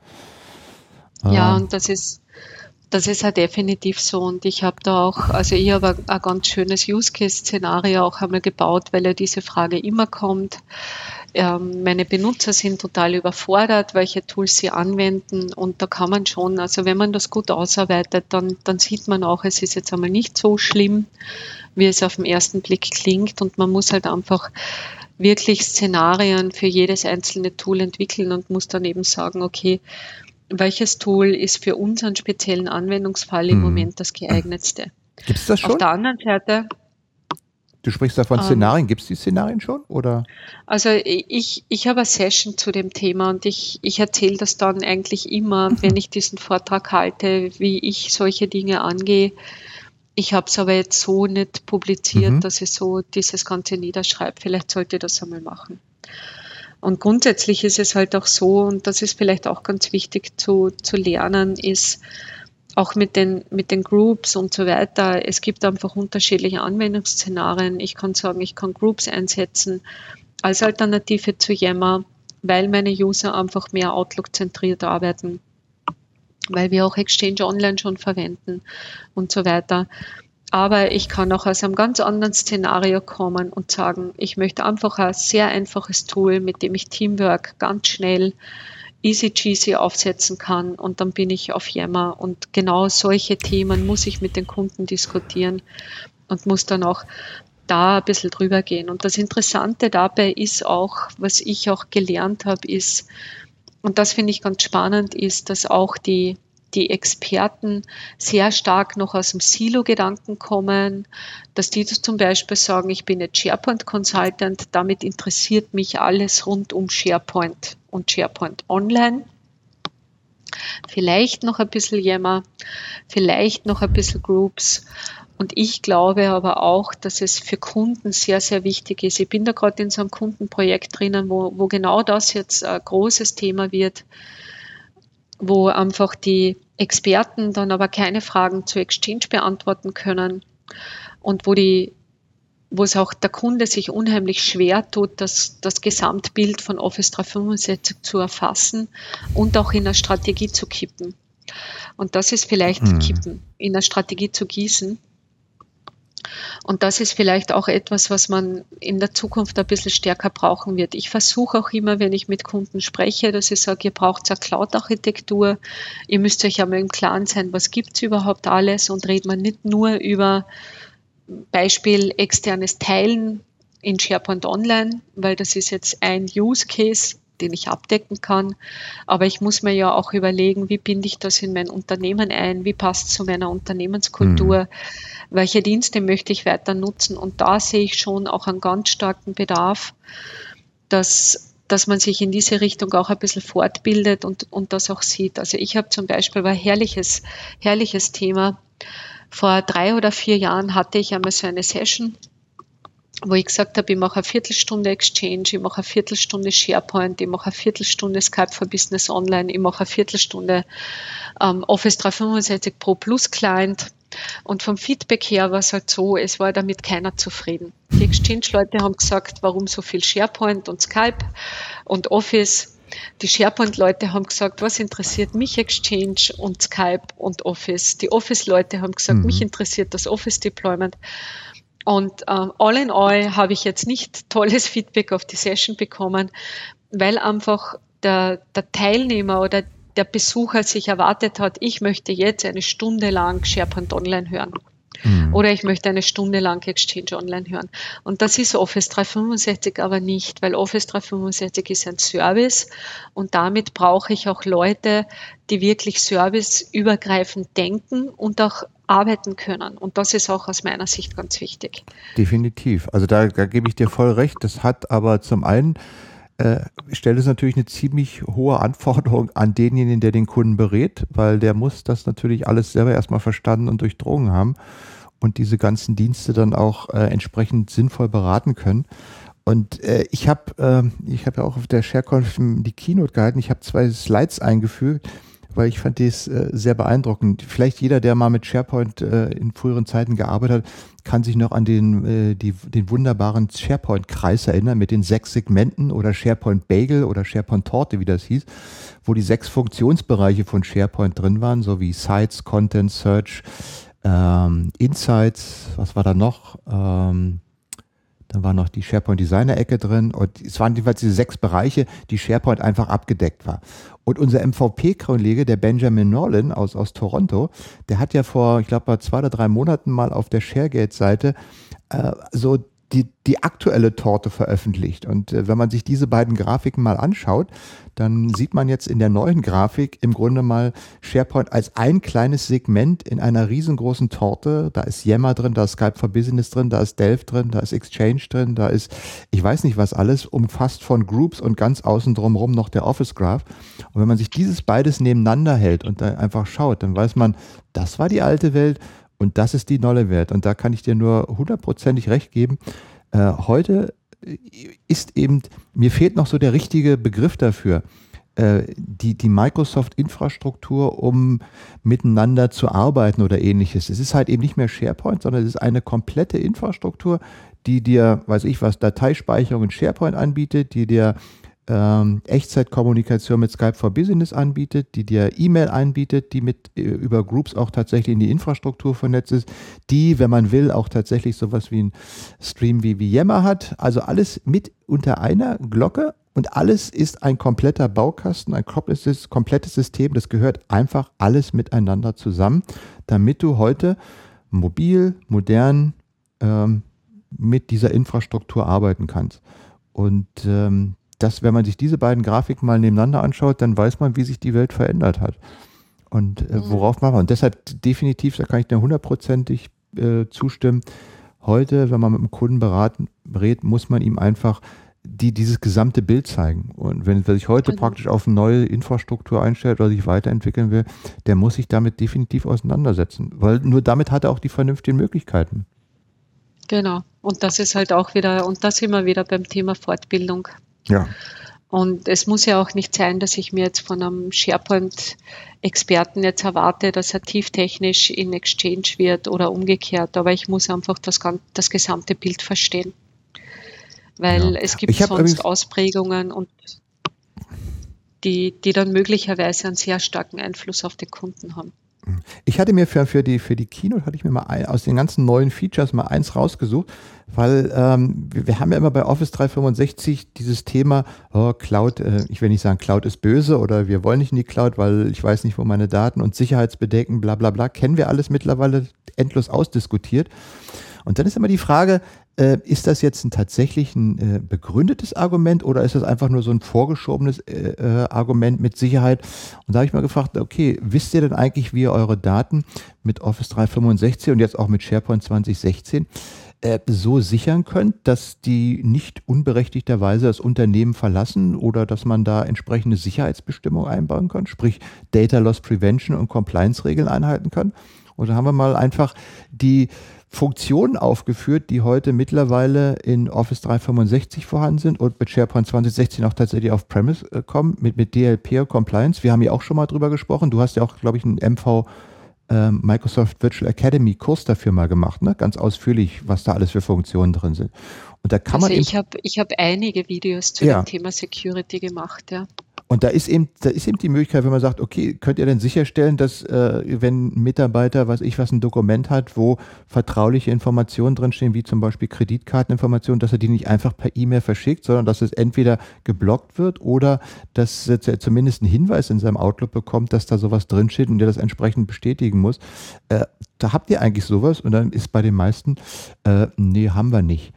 Ja, und das ist ja definitiv so. Und ich habe da auch, also ich habe ein ganz schönes Use-Case-Szenario auch einmal gebaut, weil ja diese Frage immer kommt. Meine Benutzer sind total überfordert, welche Tools sie anwenden. Und da kann man schon, also wenn man das gut ausarbeitet, dann sieht man auch, es ist jetzt einmal nicht so schlimm, wie es auf den ersten Blick klingt. Und man muss halt einfach wirklich Szenarien für jedes einzelne Tool entwickeln und muss dann eben sagen, okay, welches Tool ist für unseren speziellen Anwendungsfall im Moment das geeignetste? Gibt es das schon? Auf der anderen Seite. Du sprichst da von Szenarien. Gibt es die Szenarien schon? Oder? Also ich habe eine Session zu dem Thema und ich erzähle das dann eigentlich immer, wenn ich diesen Vortrag halte, wie ich solche Dinge angehe. Ich habe es aber jetzt so nicht publiziert, dass ich so dieses Ganze niederschreibe. Vielleicht sollte ich das einmal machen. Und grundsätzlich ist es halt auch so, und das ist vielleicht auch ganz wichtig zu lernen, ist auch mit den Groups und so weiter. Es gibt einfach unterschiedliche Anwendungsszenarien. Ich kann sagen, ich kann Groups einsetzen als Alternative zu Yammer, weil meine User einfach mehr Outlook-zentriert arbeiten, weil wir auch Exchange Online schon verwenden und so weiter. Aber ich kann auch aus einem ganz anderen Szenario kommen und sagen, ich möchte einfach ein sehr einfaches Tool, mit dem ich Teamwork ganz schnell easy cheesy aufsetzen kann und dann bin ich auf Yammer. Und genau solche Themen muss ich mit den Kunden diskutieren und muss dann auch da ein bisschen drüber gehen. Und das Interessante dabei ist auch, was ich auch gelernt habe, ist, und das finde ich ganz spannend, ist, dass auch die Experten sehr stark noch aus dem Silo-Gedanken kommen, dass die zum Beispiel sagen, ich bin jetzt SharePoint-Consultant, damit interessiert mich alles rund um SharePoint und SharePoint Online. Vielleicht noch ein bisschen Yammer, vielleicht noch ein bisschen Groups. Und ich glaube aber auch, dass es für Kunden sehr, sehr wichtig ist. Ich bin da gerade in so einem Kundenprojekt drinnen, wo genau das jetzt ein großes Thema wird, wo einfach die Experten dann aber keine Fragen zu Exchange beantworten können und wo es auch der Kunde sich unheimlich schwer tut, das Gesamtbild von Office 365 zu erfassen und auch in eine Strategie zu kippen. Und das ist vielleicht kippen, in eine Strategie zu gießen. Und das ist vielleicht auch etwas, was man in der Zukunft ein bisschen stärker brauchen wird. Ich versuche auch immer, wenn ich mit Kunden spreche, dass ich sage, ihr braucht eine Cloud-Architektur. Ihr müsst euch einmal im Klaren sein, was gibt es überhaupt alles und redet man nicht nur über Beispiel externes Teilen in SharePoint Online, weil das ist jetzt ein Use Case, den ich abdecken kann. Aber ich muss mir ja auch überlegen, wie binde ich das in mein Unternehmen ein? Wie passt es zu meiner Unternehmenskultur? Welche Dienste möchte ich weiter nutzen? Und da sehe ich schon auch einen ganz starken Bedarf, dass man sich in diese Richtung auch ein bisschen fortbildet und das auch sieht. Also ich habe zum Beispiel ein herrliches Thema. Vor 3 oder 4 Jahren hatte ich einmal so eine Session, wo ich gesagt habe, ich mache eine Viertelstunde Exchange, ich mache eine Viertelstunde SharePoint, ich mache eine Viertelstunde Skype for Business Online, ich mache eine Viertelstunde Office 365 Pro Plus Client. Und vom Feedback her war es halt so, es war damit keiner zufrieden. Die Exchange-Leute haben gesagt, warum so viel SharePoint und Skype und Office. Die SharePoint-Leute haben gesagt, was interessiert mich Exchange und Skype und Office. Die Office-Leute haben gesagt, mich interessiert das Office-Deployment. Und all in all habe ich jetzt nicht tolles Feedback auf die Session bekommen, weil einfach der Teilnehmer oder der Besucher sich erwartet hat, ich möchte jetzt eine Stunde lang SharePoint Online hören. Oder ich möchte eine Stunde lang Exchange Online hören. Und das ist Office 365 aber nicht, weil Office 365 ist ein Service und damit brauche ich auch Leute, die wirklich serviceübergreifend denken und auch arbeiten können. Und das ist auch aus meiner Sicht ganz wichtig. Definitiv. Also da gebe ich dir voll recht. Das hat aber zum einen, stellt es natürlich eine ziemlich hohe Anforderung an denjenigen, der den Kunden berät, weil der muss das natürlich alles selber erstmal verstanden und durchdrungen haben und diese ganzen Dienste dann auch entsprechend sinnvoll beraten können. Und ich habe ja auch auf der ShareConf die Keynote gehalten. Ich habe 2 Slides eingefügt, weil ich fand das sehr beeindruckend. Vielleicht jeder, der mal mit SharePoint in früheren Zeiten gearbeitet hat, kann sich noch an den wunderbaren SharePoint-Kreis erinnern mit den 6 Segmenten oder SharePoint Bagel oder SharePoint Torte, wie das hieß, wo die 6 Funktionsbereiche von SharePoint drin waren, so wie Sites, Content, Search, Insights, was war da noch? Dann war noch die SharePoint Designer Ecke drin und es waren jeweils diese 6 Bereiche, die SharePoint einfach abgedeckt war. Und unser MVP-Kollege, der Benjamin Norlin aus Toronto, der hat ja vor, ich glaube, 2 oder 3 Monaten mal auf der ShareGate-Seite so die aktuelle Torte veröffentlicht. Und wenn man sich diese beiden Grafiken mal anschaut, dann sieht man jetzt in der neuen Grafik im Grunde mal SharePoint als ein kleines Segment in einer riesengroßen Torte. Da ist Yammer drin, da ist Skype for Business drin, da ist Delve drin, da ist Exchange drin, da ist, ich weiß nicht was alles, umfasst von Groups und ganz außen drumherum noch der Office Graph. Und wenn man sich dieses beides nebeneinander hält und da einfach schaut, dann weiß man, das war die alte Welt und das ist die neue Welt. Und da kann ich dir nur 100%ig recht geben. Heute ist eben, mir fehlt noch so der richtige Begriff dafür, die Microsoft-Infrastruktur, um miteinander zu arbeiten oder ähnliches. Es ist halt eben nicht mehr SharePoint, sondern es ist eine komplette Infrastruktur, die dir, weiß ich was, Dateispeicherung in SharePoint anbietet, die dir Echtzeitkommunikation mit Skype for Business anbietet, die dir E-Mail anbietet, die mit über Groups auch tatsächlich in die Infrastruktur vernetzt ist, die, wenn man will, auch tatsächlich sowas wie ein Stream wie Yammer hat. Also alles mit unter einer Glocke und alles ist ein kompletter Baukasten, ein komplettes System. Das gehört einfach alles miteinander zusammen, damit du heute mobil, modern mit dieser Infrastruktur arbeiten kannst. Und wenn man sich diese beiden Grafiken mal nebeneinander anschaut, dann weiß man, wie sich die Welt verändert hat. Und worauf machen wir. Und deshalb definitiv, da kann ich dir 100%ig zustimmen. Heute, wenn man mit einem Kunden berät, muss man ihm einfach dieses gesamte Bild zeigen. Und wenn er sich heute praktisch auf eine neue Infrastruktur einstellt oder sich weiterentwickeln will, der muss sich damit definitiv auseinandersetzen. Weil nur damit hat er auch die vernünftigen Möglichkeiten. Genau. Und das ist halt auch wieder, und da sind wir wieder beim Thema Fortbildung. Ja. Und es muss ja auch nicht sein, dass ich mir jetzt von einem SharePoint-Experten jetzt erwarte, dass er tieftechnisch in Exchange wird oder umgekehrt. Aber ich muss einfach das gesamte Bild verstehen. Weil es gibt sonst Ausprägungen und die dann möglicherweise einen sehr starken Einfluss auf den Kunden haben. Ich hatte mir für die Keynote hatte ich mir mal aus den ganzen neuen Features mal eins rausgesucht, weil wir haben ja immer bei Office 365 dieses Thema, Cloud, ich will nicht sagen, Cloud ist böse oder wir wollen nicht in die Cloud, weil ich weiß nicht, wo meine Daten und Sicherheitsbedenken, bla bla bla, kennen wir alles mittlerweile endlos ausdiskutiert. Und dann ist immer die Frage, ist das jetzt tatsächlich ein begründetes Argument oder ist das einfach nur so ein vorgeschobenes Argument mit Sicherheit? Und da habe ich mal gefragt, okay, wisst ihr denn eigentlich, wie ihr eure Daten mit Office 365 und jetzt auch mit SharePoint 2016 so sichern könnt, dass die nicht unberechtigterweise das Unternehmen verlassen oder dass man da entsprechende Sicherheitsbestimmungen einbauen kann, sprich Data Loss Prevention und Compliance-Regeln einhalten kann? Und da haben wir mal einfach die Funktionen aufgeführt, die heute mittlerweile in Office 365 vorhanden sind und mit SharePoint 2016 auch tatsächlich auf Premise kommen, mit DLP und Compliance. Wir haben ja auch schon mal drüber gesprochen. Du hast ja auch, glaube ich, einen MV Microsoft Virtual Academy Kurs dafür mal gemacht, ne? Ganz ausführlich, was da alles für Funktionen drin sind. Und da kann man ich habe einige Videos zu dem Thema Security gemacht, ja. Und da ist eben die Möglichkeit, wenn man sagt, okay, könnt ihr denn sicherstellen, dass wenn ein Mitarbeiter, was ein Dokument hat, wo vertrauliche Informationen drinstehen, wie zum Beispiel Kreditkarteninformationen, dass er die nicht einfach per E-Mail verschickt, sondern dass es entweder geblockt wird oder dass er zumindest einen Hinweis in seinem Outlook bekommt, dass da sowas drinsteht und der das entsprechend bestätigen muss. Da habt ihr eigentlich sowas und dann ist bei den meisten, nee, haben wir nicht.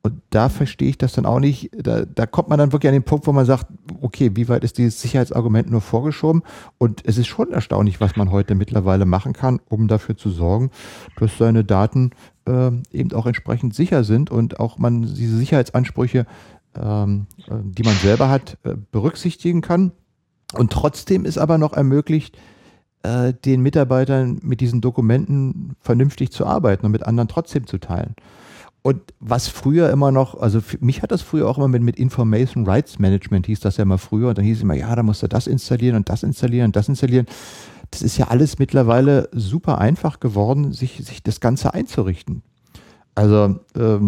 Und da verstehe ich das dann auch nicht. Da kommt man dann wirklich an den Punkt, wo man sagt, okay, wie weit ist dieses Sicherheitsargument nur vorgeschoben? Und es ist schon erstaunlich, was man heute mittlerweile machen kann, um dafür zu sorgen, dass seine Daten eben auch entsprechend sicher sind und auch man diese Sicherheitsansprüche, die man selber hat, berücksichtigen kann. Und trotzdem ist aber noch ermöglicht, den Mitarbeitern mit diesen Dokumenten vernünftig zu arbeiten und mit anderen trotzdem zu teilen. Und was früher immer noch, also für mich hat das früher auch immer mit Information Rights Management, hieß das ja mal früher, und dann hieß es immer, ja, da musst du das installieren und das installieren und das installieren. Das ist ja alles mittlerweile super einfach geworden, sich das Ganze einzurichten. Also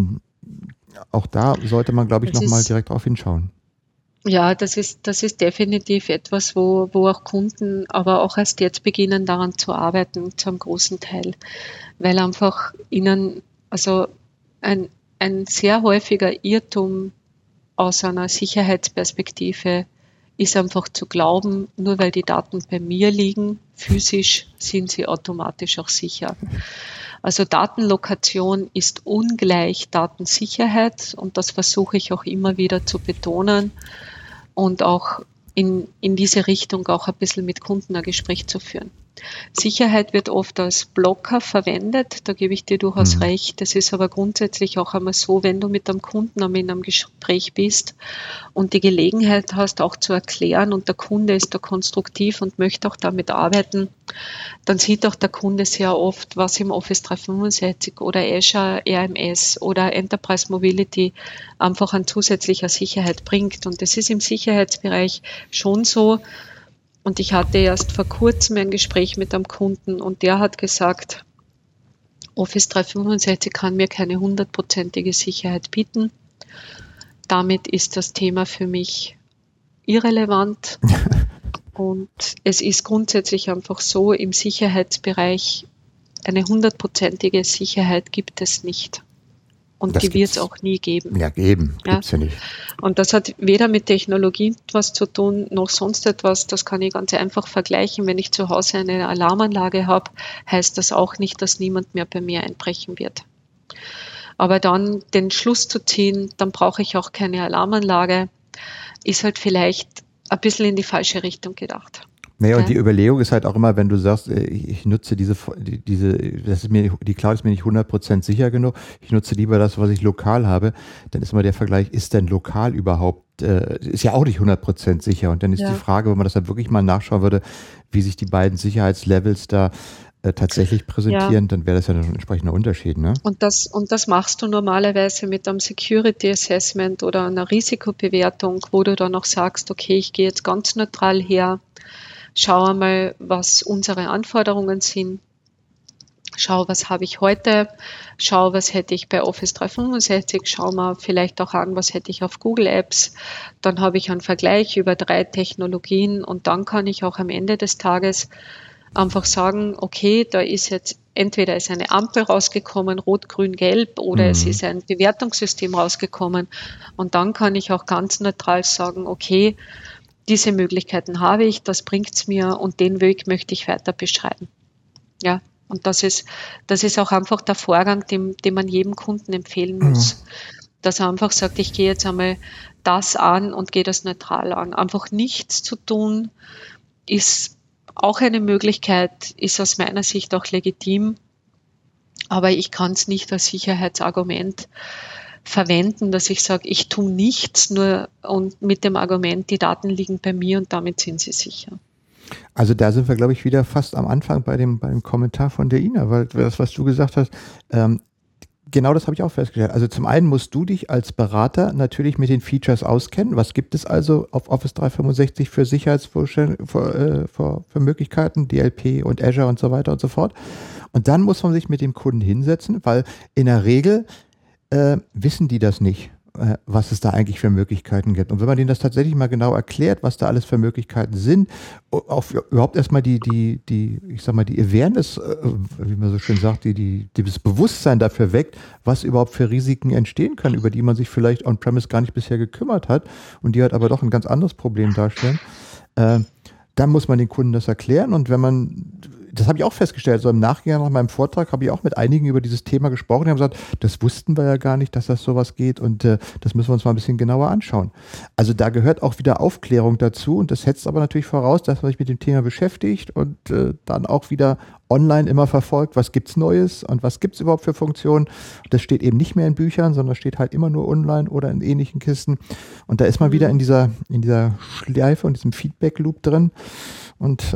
auch da sollte man, glaube ich, nochmal direkt drauf hinschauen. Ja, das ist definitiv etwas, wo auch Kunden, aber auch erst jetzt beginnen, daran zu arbeiten, zu einem großen Teil, weil einfach ihnen, also ein sehr häufiger Irrtum aus einer Sicherheitsperspektive ist einfach zu glauben, nur weil die Daten bei mir liegen, physisch sind sie automatisch auch sicher. Also Datenlokation ist ungleich Datensicherheit und das versuche ich auch immer wieder zu betonen und auch in diese Richtung auch ein bisschen mit Kunden ein Gespräch zu führen. Sicherheit wird oft als Blocker verwendet, da gebe ich dir durchaus recht. Das ist aber grundsätzlich auch einmal so, wenn du mit einem Kunden in einem Gespräch bist und die Gelegenheit hast, auch zu erklären und der Kunde ist da konstruktiv und möchte auch damit arbeiten, dann sieht auch der Kunde sehr oft, was im Office 365 oder Azure RMS oder Enterprise Mobility einfach an zusätzlicher Sicherheit bringt. Und das ist im Sicherheitsbereich schon so. Und ich hatte erst vor kurzem ein Gespräch mit einem Kunden und der hat gesagt, Office 365 kann mir keine 100%ige Sicherheit bieten. Damit ist das Thema für mich irrelevant. Und es ist grundsätzlich einfach so, im Sicherheitsbereich eine 100%ige Sicherheit gibt es nicht. Und das die wird es auch nie geben. Ja, gibt's ja nicht. Und das hat weder mit Technologie was zu tun, noch sonst etwas. Das kann ich ganz einfach vergleichen. Wenn ich zu Hause eine Alarmanlage habe, heißt das auch nicht, dass niemand mehr bei mir einbrechen wird. Aber dann den Schluss zu ziehen, dann brauche ich auch keine Alarmanlage, ist halt vielleicht ein bisschen in die falsche Richtung gedacht. Naja, und die Überlegung ist halt auch immer, wenn du sagst, ich nutze die Cloud ist mir nicht 100% sicher genug, ich nutze lieber das, was ich lokal habe, dann ist immer der Vergleich, ist denn lokal überhaupt, ist ja auch nicht 100% sicher. Und dann ist die Frage, wenn man das dann wirklich mal nachschauen würde, wie sich die beiden Sicherheitslevels da tatsächlich präsentieren, dann wäre das ja ein entsprechender Unterschied, ne? Und das machst du normalerweise mit einem Security Assessment oder einer Risikobewertung, wo du dann auch sagst, okay, ich gehe jetzt ganz neutral her, schau einmal, was unsere Anforderungen sind. Schau, was habe ich heute. Schau, was hätte ich bei Office 365. Schau mal vielleicht auch an, was hätte ich auf Google Apps. Dann habe ich einen Vergleich über 3 Technologien und dann kann ich auch am Ende des Tages einfach sagen, okay, da ist jetzt entweder ist eine Ampel rausgekommen, rot, grün, gelb, oder es ist ein Bewertungssystem rausgekommen. Und dann kann ich auch ganz neutral sagen, okay, diese Möglichkeiten habe ich, das bringt es mir und den Weg möchte ich weiter beschreiben. Ja, und das ist auch einfach der Vorgang, den man jedem Kunden empfehlen muss. Dass er einfach sagt, ich gehe jetzt einmal das an und gehe das neutral an. Einfach nichts zu tun ist auch eine Möglichkeit, ist aus meiner Sicht auch legitim, aber ich kann es nicht als Sicherheitsargument verwenden, dass ich sage, ich tue nichts, nur und mit dem Argument, die Daten liegen bei mir und damit sind sie sicher. Also da sind wir, glaube ich, wieder fast am Anfang bei dem Kommentar von der Ina, weil das, was du gesagt hast, genau das habe ich auch festgestellt. Also zum einen musst du dich als Berater natürlich mit den Features auskennen. Was gibt es also auf Office 365 für für Möglichkeiten, DLP und Azure und so weiter und so fort. Und dann muss man sich mit dem Kunden hinsetzen, weil in der Regel wissen die das nicht, was es da eigentlich für Möglichkeiten gibt. Und wenn man denen das tatsächlich mal genau erklärt, was da alles für Möglichkeiten sind, auch überhaupt erstmal die Awareness, wie man so schön sagt, das Bewusstsein dafür weckt, was überhaupt für Risiken entstehen können, über die man sich vielleicht on-premise gar nicht bisher gekümmert hat und die halt aber doch ein ganz anderes Problem darstellen, dann muss man den Kunden das erklären und wenn man das habe ich auch festgestellt, so im Nachgang nach meinem Vortrag habe ich auch mit einigen über dieses Thema gesprochen, die haben gesagt, das wussten wir ja gar nicht, dass das sowas geht und das müssen wir uns mal ein bisschen genauer anschauen. Also da gehört auch wieder Aufklärung dazu und das setzt aber natürlich voraus, dass man sich mit dem Thema beschäftigt und dann auch wieder online immer verfolgt, was gibt's Neues und was gibt's überhaupt für Funktionen. Das steht eben nicht mehr in Büchern, sondern steht halt immer nur online oder in ähnlichen Kisten. Und da ist man wieder in dieser Schleife und diesem Feedback-Loop drin. Und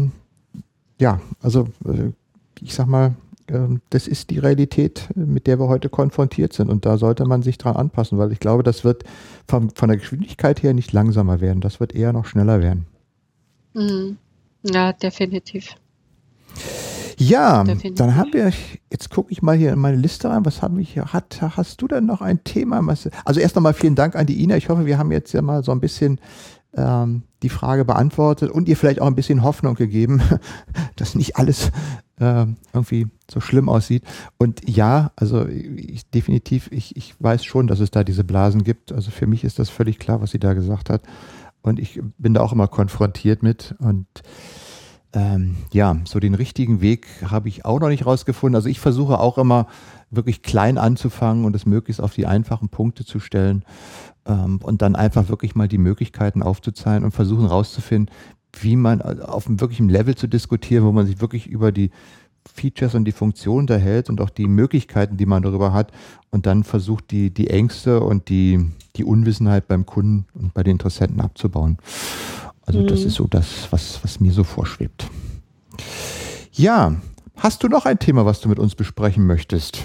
also ich sag mal, das ist die Realität, mit der wir heute konfrontiert sind. Und da sollte man sich dran anpassen, weil ich glaube, das wird von der Geschwindigkeit her nicht langsamer werden. Das wird eher noch schneller werden. Ja, definitiv. Ja, Definitiv. dann haben wir, jetzt gucke ich mal hier in meine Liste rein, was haben wir hier, hast du denn noch ein Thema? Also erst nochmal vielen Dank an die Ina, ich hoffe, wir haben jetzt ja mal so ein bisschen die Frage beantwortet und ihr vielleicht auch ein bisschen Hoffnung gegeben, dass nicht alles irgendwie so schlimm aussieht. Und ja, also ich weiß schon, dass es da diese Blasen gibt, also für mich ist das völlig klar, was sie da gesagt hat und ich bin da auch immer konfrontiert mit und so den richtigen Weg habe ich auch noch nicht rausgefunden. Also ich versuche auch immer wirklich klein anzufangen und es möglichst auf die einfachen Punkte zu stellen und dann einfach wirklich mal die Möglichkeiten aufzuzeigen und versuchen rauszufinden, wie man auf einem wirklichen Level zu diskutieren, wo man sich wirklich über die Features und die Funktionen unterhält und auch die Möglichkeiten, die man darüber hat und dann versucht, die Ängste und die Unwissenheit beim Kunden und bei den Interessenten abzubauen. Also das ist so das, was mir so vorschwebt. Ja, hast du noch ein Thema, was du mit uns besprechen möchtest?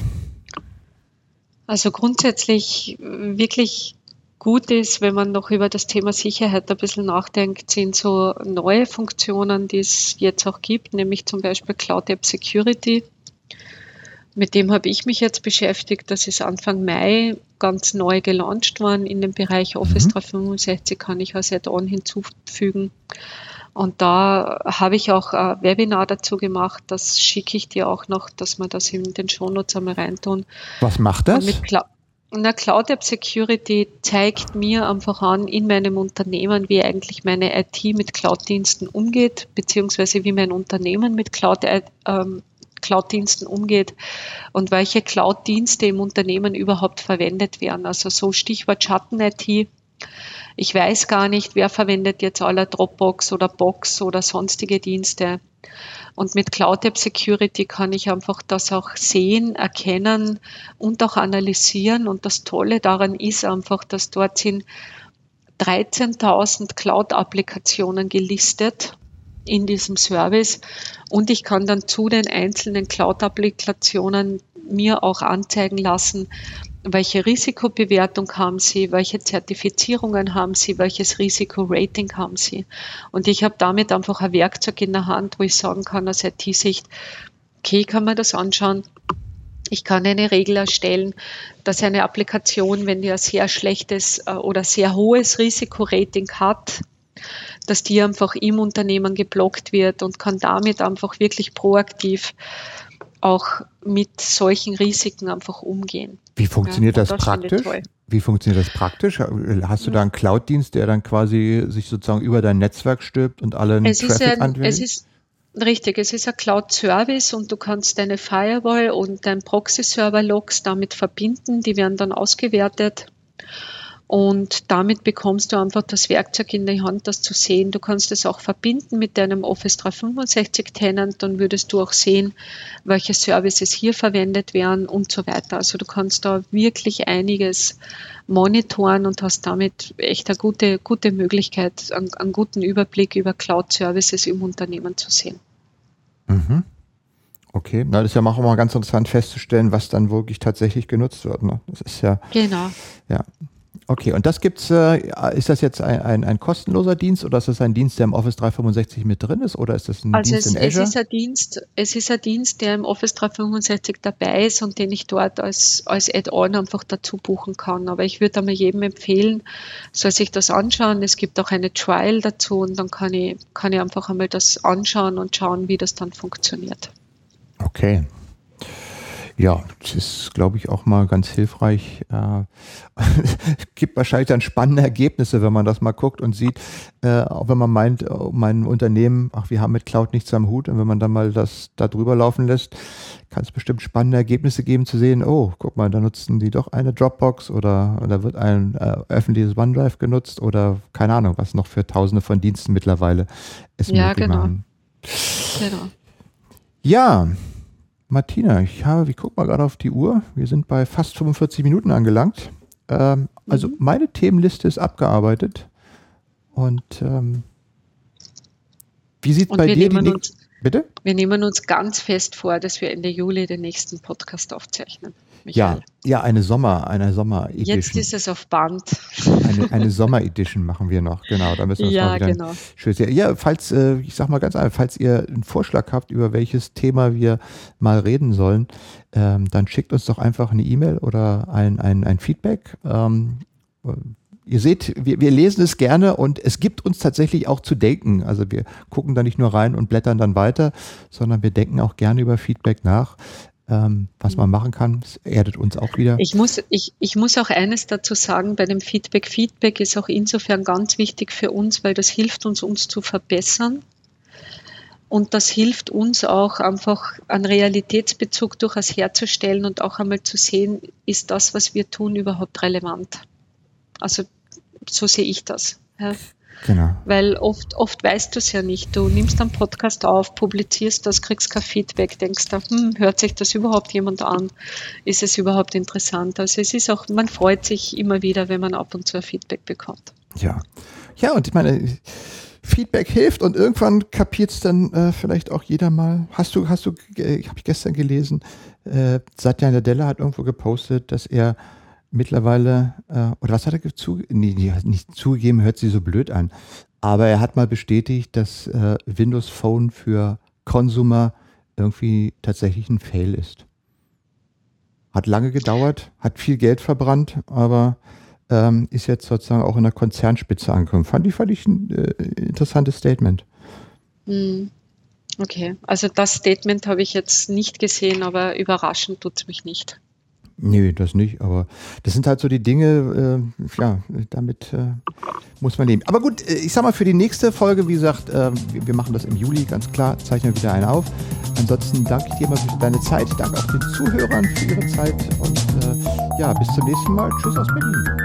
Also grundsätzlich wirklich gut ist, wenn man noch über das Thema Sicherheit ein bisschen nachdenkt, sind so neue Funktionen, die es jetzt auch gibt, nämlich zum Beispiel Cloud App Security. Mit dem habe ich mich jetzt beschäftigt. Das ist Anfang Mai ganz neu gelauncht worden in dem Bereich Office 365, kann ich als Add-on hinzufügen. Und da habe ich auch ein Webinar dazu gemacht. Das schicke ich dir auch noch, dass wir das in den Shownotes einmal reintun. Was macht das? Cloud App Security zeigt mir einfach an in meinem Unternehmen, wie eigentlich meine IT mit Cloud-Diensten umgeht, beziehungsweise wie mein Unternehmen mit Cloud-Diensten umgeht und welche Cloud-Dienste im Unternehmen überhaupt verwendet werden. Also so Stichwort Schatten-IT. Ich weiß gar nicht, wer verwendet jetzt aller Dropbox oder Box oder sonstige Dienste. Und mit Cloud App Security kann ich einfach das auch sehen, erkennen und auch analysieren. Und das Tolle daran ist einfach, dass dort sind 13.000 Cloud-Applikationen gelistet in diesem Service. Und ich kann dann zu den einzelnen Cloud-Applikationen mir auch anzeigen lassen, welche Risikobewertung haben Sie, welche Zertifizierungen haben Sie, welches Risikorating haben Sie. Und ich habe damit einfach ein Werkzeug in der Hand, wo ich sagen kann aus IT-Sicht, okay, kann man das anschauen. Ich kann eine Regel erstellen, dass eine Applikation, wenn die ein sehr schlechtes oder sehr hohes Risikorating hat, dass die einfach im Unternehmen geblockt wird und kann damit einfach wirklich proaktiv auch mit solchen Risiken einfach umgehen. Wie funktioniert das praktisch? Hast du da einen Cloud-Dienst, der dann quasi sich sozusagen über dein Netzwerk stülpt und allen Traffic anwendet? Richtig, es ist ein Cloud-Service und du kannst deine Firewall und dein Proxy-Server-Logs damit verbinden, die werden dann ausgewertet. Und damit bekommst du einfach das Werkzeug in die Hand, das zu sehen. Du kannst es auch verbinden mit deinem Office 365 Tenant, dann würdest du auch sehen, welche Services hier verwendet werden und so weiter. Also du kannst da wirklich einiges monitoren und hast damit echt eine gute Möglichkeit, einen guten Überblick über Cloud-Services im Unternehmen zu sehen. Mhm. Okay, das ist ja auch mal ganz interessant festzustellen, was dann wirklich tatsächlich genutzt wird. Ne? Das ist ja. Genau. Ja. Okay, und das gibt's, ist das jetzt ein kostenloser Dienst oder ist das ein Dienst, der im Office 365 mit drin ist oder ist das ein Dienst in Azure? Es ist ein Dienst, der im Office 365 dabei ist und den ich dort als Add-on einfach dazu buchen kann. Aber ich würde einmal jedem empfehlen, soll sich das anschauen. Es gibt auch eine Trial dazu und dann kann ich einfach einmal das anschauen und schauen, wie das dann funktioniert. Okay. Ja, das ist, glaube ich, auch mal ganz hilfreich. Gibt wahrscheinlich dann spannende Ergebnisse, wenn man das mal guckt und sieht, auch wenn man meint, mein Unternehmen, wir haben mit Cloud nichts am Hut, und wenn man dann mal das da drüber laufen lässt, kann es bestimmt spannende Ergebnisse geben zu sehen, oh, guck mal, da nutzen die doch eine Dropbox oder wird ein öffentliches OneDrive genutzt oder keine Ahnung, was noch für Tausende von Diensten mittlerweile es möglich machen. Genau. Ja, Martina, ich guck mal gerade auf die Uhr. Wir sind bei fast 45 Minuten angelangt. Also meine Themenliste ist abgearbeitet. Und wie sieht bei dir die Bitte? Wir nehmen uns ganz fest vor, dass wir Ende Juli den nächsten Podcast aufzeichnen. Michael. Ja, eine Sommer-Edition. Jetzt ist es auf Band. Eine Sommer-Edition machen wir noch, genau. Da müssen wir uns mal wieder schön sehen. Ja, falls, ich sag mal ganz einfach, falls ihr einen Vorschlag habt, über welches Thema wir mal reden sollen, dann schickt uns doch einfach eine E-Mail oder ein Feedback. Ihr seht, wir lesen es gerne und es gibt uns tatsächlich auch zu denken. Also wir gucken da nicht nur rein und blättern dann weiter, sondern wir denken auch gerne über Feedback nach. Was man machen kann, es erdet uns auch wieder. Ich muss auch eines dazu sagen, bei dem Feedback. Feedback ist auch insofern ganz wichtig für uns, weil das hilft uns zu verbessern. Und das hilft uns auch einfach einen Realitätsbezug durchaus herzustellen und auch einmal zu sehen, ist das, was wir tun, überhaupt relevant? Also so sehe ich das. Ja. Genau. Weil oft weißt du es ja nicht. Du nimmst einen Podcast auf, publizierst das, kriegst kein Feedback, denkst da, hört sich das überhaupt jemand an? Ist es überhaupt interessant? Also es ist auch, man freut sich immer wieder, wenn man ab und zu ein Feedback bekommt. Ja, und ich meine, Feedback hilft und irgendwann kapiert es dann vielleicht auch jeder mal. Habe ich gestern gelesen, Satya Nadella hat irgendwo gepostet, dass er mittlerweile, oder was hat er nicht zugegeben, hört sich so blöd an, aber er hat mal bestätigt, dass Windows Phone für Consumer irgendwie tatsächlich ein Fail ist. Hat lange gedauert, hat viel Geld verbrannt, aber ist jetzt sozusagen auch in der Konzernspitze angekommen. Fand ich ein interessantes Statement. Okay, also das Statement habe ich jetzt nicht gesehen, aber überraschend tut es mich nicht. Nee, das nicht, aber das sind halt so die Dinge, damit muss man leben. Aber gut, ich sag mal, für die nächste Folge, wie gesagt, wir machen das im Juli, ganz klar, zeichnen wieder einen auf. Ansonsten danke ich dir mal für deine Zeit, danke auch den Zuhörern für ihre Zeit und bis zum nächsten Mal. Tschüss aus Berlin.